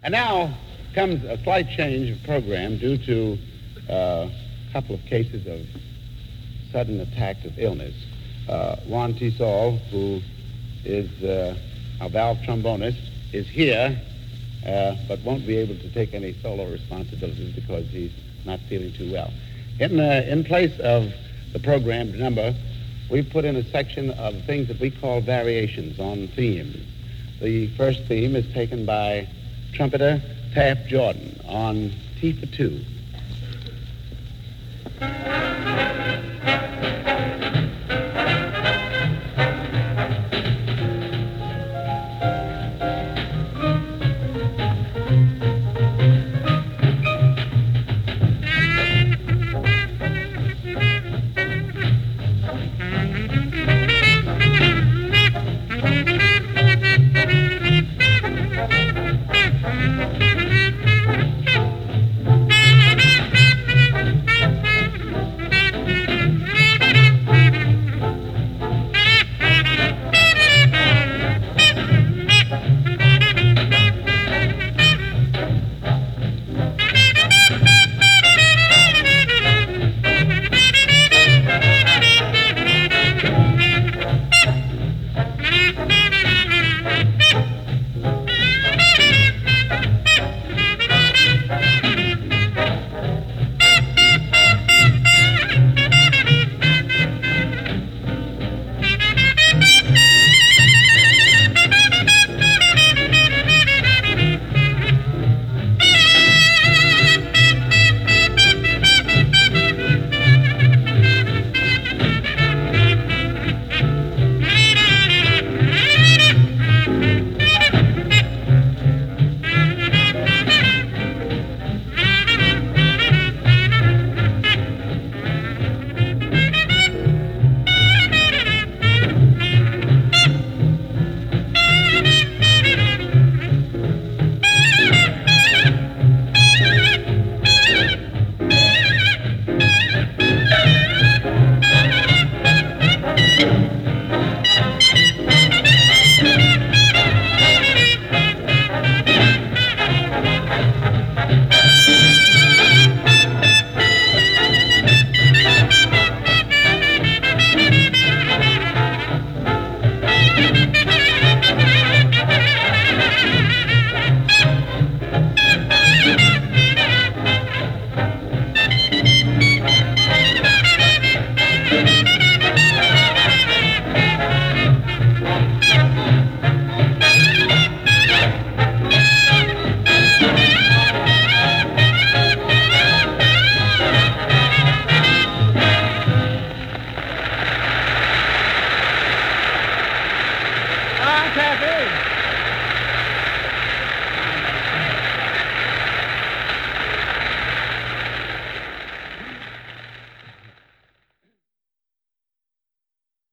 And now comes a slight change of program due to a couple of cases of sudden attack of illness. Juan Tisol, who is our valve trombonist, is here, but won't be able to take any solo responsibilities because he's not feeling too well. In place of the programmed number, we've put in a section of things that we call variations on themes. The first theme is taken by trumpeter Taft Jordan on T for Two. Taffy.